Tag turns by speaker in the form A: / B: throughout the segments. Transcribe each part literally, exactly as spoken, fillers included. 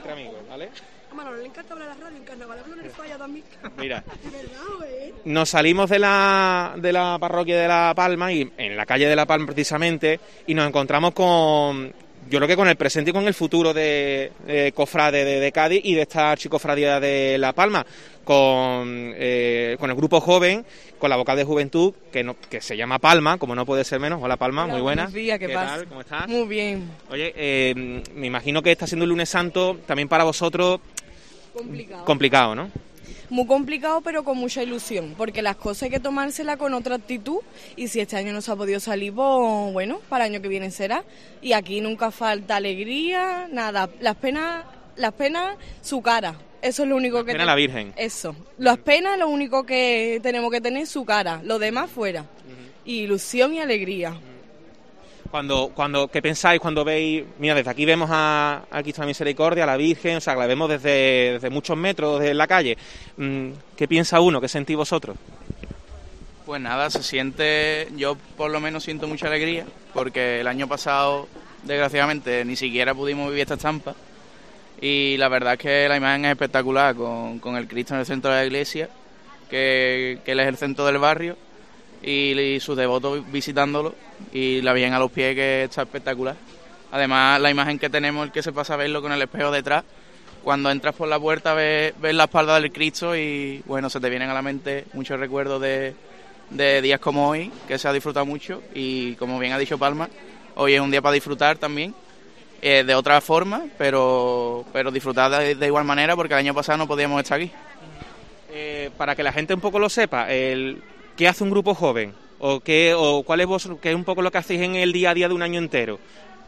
A: entre amigos, ¿vale?
B: A Manolo le encanta hablar a la radio, en carnaval no le falla también.
A: Mira,
B: ¿Verdad, güey?
A: nos salimos de la, de la parroquia de La Palma, y en la calle de La Palma precisamente, y nos encontramos con, yo creo que con el presente y con el futuro de, de Cofrade de, de Cádiz y de esta archicofradía de La Palma, con, eh, con el grupo joven, con la vocal de juventud, que no, que se llama Palma, como no puede ser menos. Hola Palma,
C: Hola,
A: muy buena.
C: buenos días, ¿qué,
A: ¿Qué
C: pasa?
A: tal? ¿Cómo estás?
C: Muy bien.
A: Oye, eh, me imagino que está siendo el lunes santo también para vosotros
C: Complicado.
A: complicado, ¿no?
C: Muy complicado, pero con mucha ilusión, porque las cosas hay que tomárselas con otra actitud, y si este año no se ha podido salir, pues bueno, para el año que viene será. Y aquí nunca falta alegría, nada. Las penas, las penas, su cara. Eso es lo único que...
A: Pena la Virgen.
C: Eso. Las penas, lo único que tenemos que tener es su cara. Lo demás fuera. Uh-huh. Y ilusión y alegría. Uh-huh.
A: Cuando, cuando, ¿qué pensáis cuando veis? Mira, desde aquí vemos a, a Cristo de la Misericordia, a la Virgen, o sea, que la vemos desde, desde muchos metros desde la calle. ¿Qué piensa uno? ¿Qué sentís vosotros?
D: Pues nada, se siente, yo por lo menos siento mucha alegría, porque el año pasado, desgraciadamente, ni siquiera pudimos vivir esta estampa. Y la verdad es que la imagen es espectacular, con, con el Cristo en el centro de la iglesia, que, que él es el centro del barrio, y, y sus devotos visitándolo, y la Virgen a los pies, que está espectacular. Además, la imagen que tenemos, el que se pasa a verlo con el espejo detrás, cuando entras por la puerta ves, ves la espalda del Cristo y bueno, se te vienen a la mente muchos recuerdos de, de días como hoy, que se ha disfrutado mucho, y como bien ha dicho Palma, hoy es un día para disfrutar también. Eh, de otra forma, pero pero disfrutar de, de igual manera, porque el año pasado no podíamos estar aquí.
A: Eh, para que la gente un poco lo sepa, el, ¿qué hace un grupo joven? ¿O qué o cuál es vos, qué es un poco lo que hacéis en el día a día de un año entero?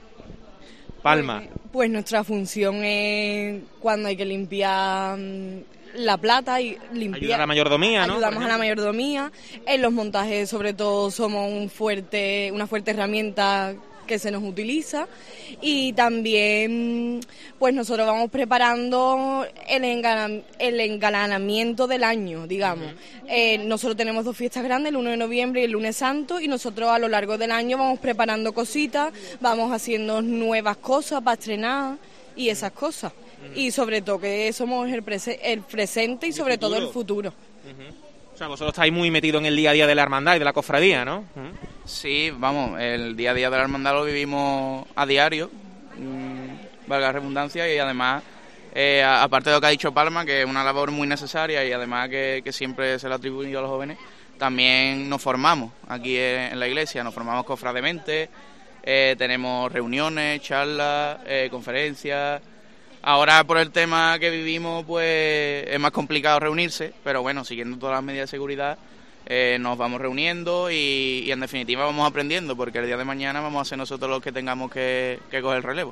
A: Palma.
C: Pues, pues nuestra función es cuando hay que limpiar la plata y limpiar...
A: Ayudar a la mayordomía, ¿no?
C: Ayudamos a la mayordomía. En los montajes, sobre todo, somos un fuerte, una fuerte herramienta que se nos utiliza, y también pues nosotros vamos preparando el, engalan, el engalanamiento del año, digamos. Uh-huh. Eh, nosotros tenemos dos fiestas grandes, el uno de noviembre y el lunes santo, y nosotros a lo largo del año vamos preparando cositas, vamos haciendo nuevas cosas para estrenar y esas cosas. Uh-huh. Y sobre todo que somos el, prese- el presente y sobre todo el futuro.
A: Uh-huh. O sea, vosotros estáis muy metidos en el día a día de la hermandad y de la cofradía, ¿no? Uh-huh.
D: Sí, vamos, el día a día de la hermandad lo vivimos a diario, mmm, valga la redundancia, y además, eh, aparte de lo que ha dicho Palma, que es una labor muy necesaria y además que, que siempre se le ha atribuido a los jóvenes, también nos formamos aquí en la iglesia, nos formamos cofrademente, eh, tenemos reuniones, charlas, eh, conferencias. Ahora, por el tema que vivimos, pues es más complicado reunirse, pero bueno, siguiendo todas las medidas de seguridad, Eh, nos vamos reuniendo y, y en definitiva vamos aprendiendo, porque el día de mañana vamos a ser nosotros los que tengamos que, que coger el relevo.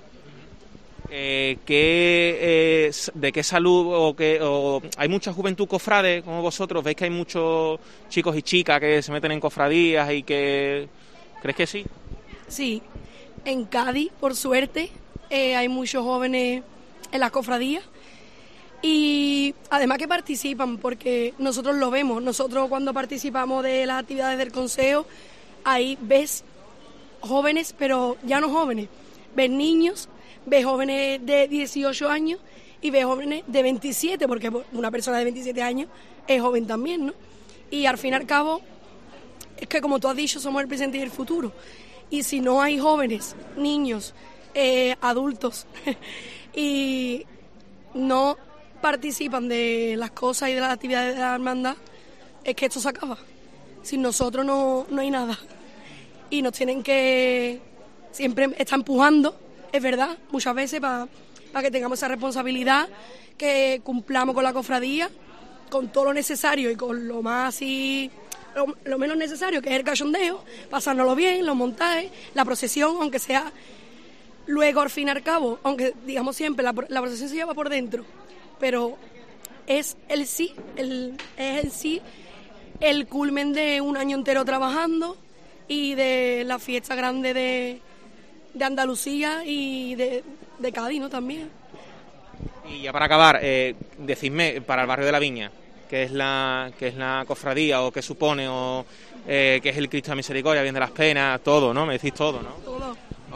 A: Eh, ¿qué, eh, ¿De qué salud o, qué, o hay mucha juventud cofrade como vosotros? ¿Veis que hay muchos chicos y chicas que se meten en cofradías y que... ¿Crees que sí?
B: Sí, en Cádiz, por suerte, eh, hay muchos jóvenes en las cofradías. Y además que participan, porque nosotros lo vemos, nosotros cuando participamos de las actividades del consejo, ahí ves jóvenes, pero ya no jóvenes, ves niños, ves jóvenes de dieciocho años y ves jóvenes de veintisiete, porque una persona de veintisiete años es joven también, ¿no? Y al fin y al cabo, es que como tú has dicho, somos el presente y el futuro. Y si no hay jóvenes, niños, eh, adultos, y no participan de las cosas y de las actividades de la hermandad, es que esto se acaba. Sin nosotros no, no hay nada. Y nos tienen que siempre estar empujando, es verdad, muchas veces para pa que tengamos esa responsabilidad, que cumplamos con la cofradía, con todo lo necesario y con lo más así, lo, lo menos necesario, que es el cachondeo, pasárnoslo bien, los montajes, la procesión, aunque sea luego al fin y al cabo, aunque digamos siempre, la, la procesión se lleva por dentro, pero es el sí, el, es el sí, el culmen de un año entero trabajando y de la fiesta grande de, de Andalucía y de, de Cádiz, ¿no? También.
A: Y ya para acabar, eh, decidme, para el barrio de la Viña, ¿qué es la, qué es la cofradía o qué supone o eh, qué es el Cristo de la Misericordia, bien de las penas, todo, ¿no? Me decís todo, ¿no?
B: Todo.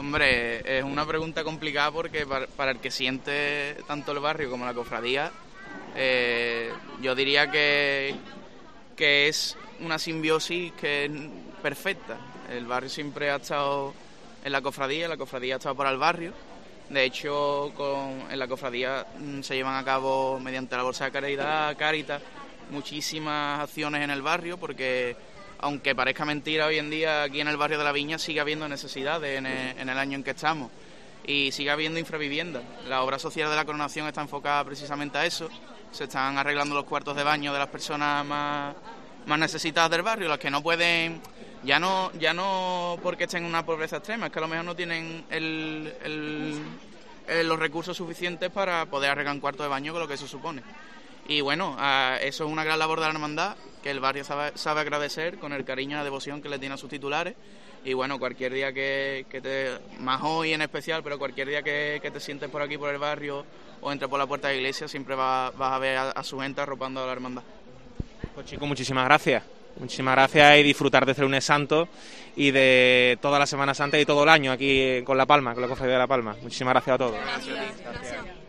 D: Hombre, es una pregunta complicada porque para, para el que siente tanto el barrio como la cofradía, eh, yo diría que, que es una simbiosis que es perfecta. El barrio siempre ha estado en la cofradía, la cofradía ha estado para el barrio. De hecho, con, en la cofradía mmm, se llevan a cabo, mediante la Bolsa de Caridad, Cáritas, muchísimas acciones en el barrio, porque aunque parezca mentira, hoy en día aquí en el barrio de la Viña sigue habiendo necesidades en el, en el año en que estamos y sigue habiendo infravivienda. La obra social de la Coronación está enfocada precisamente a eso. Se están arreglando los cuartos de baño de las personas más, más necesitadas del barrio, las que no pueden, ya no ya no porque estén en una pobreza extrema, es que a lo mejor no tienen el, el, el, los recursos suficientes para poder arreglar un cuarto de baño, con lo que eso supone. Y bueno, eso es una gran labor de la hermandad, que el barrio sabe, sabe agradecer con el cariño y la devoción que le tiene a sus titulares. Y bueno, cualquier día que, que te, más hoy en especial, pero cualquier día que, que te sientes por aquí, por el barrio, o entres por la puerta de la iglesia, siempre vas, vas a ver a, a su gente arropando a la hermandad.
A: Pues chicos, muchísimas gracias. Muchísimas gracias y disfrutar de este lunes santo y de toda la Semana Santa y todo el año aquí con La Palma, con la Cofradía de La Palma. Muchísimas gracias a todos.
B: Gracias. Gracias.